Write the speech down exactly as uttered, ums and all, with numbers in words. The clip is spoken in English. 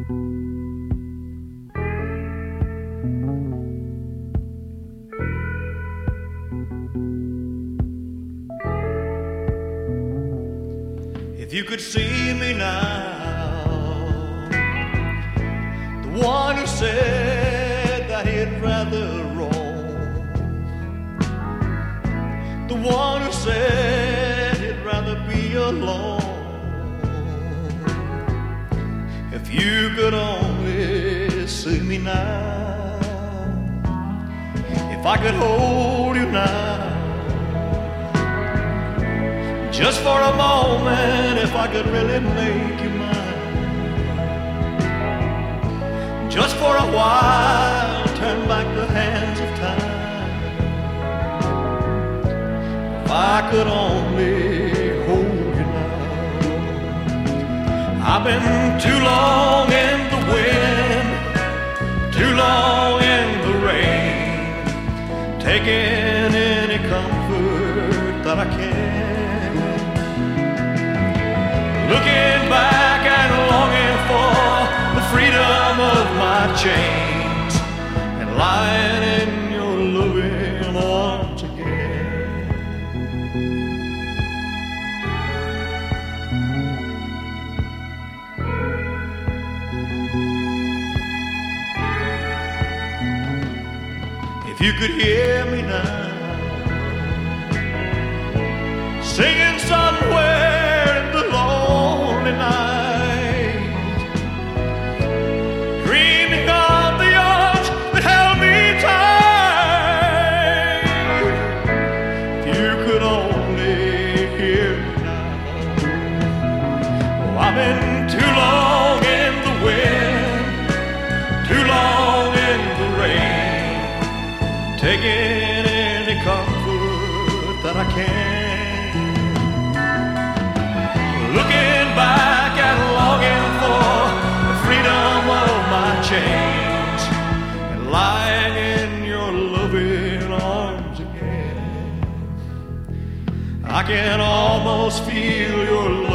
If you could see me now, the one who said that he'd rather roam, the one who said he'd rather be alone. If you could only see me now, if I could hold you now, just for a moment, if I could really make you mine, just for a while, turn back the hands of time. If I could only hold you now. I've been too long in the wind, too long in the rain, taking any comfort that I can, looking back and longing for the freedom of my chains, and lying in your loving arms again. If you could hear me now, singing somewhere in the lonely night, dreaming of the arms that held me tight. If you could only hear me now. Oh, I've been too long in the wind, too long in the rain, taking any comfort that I can, looking back and longing for the freedom of my chains, and lying in your loving arms again. I can almost feel your love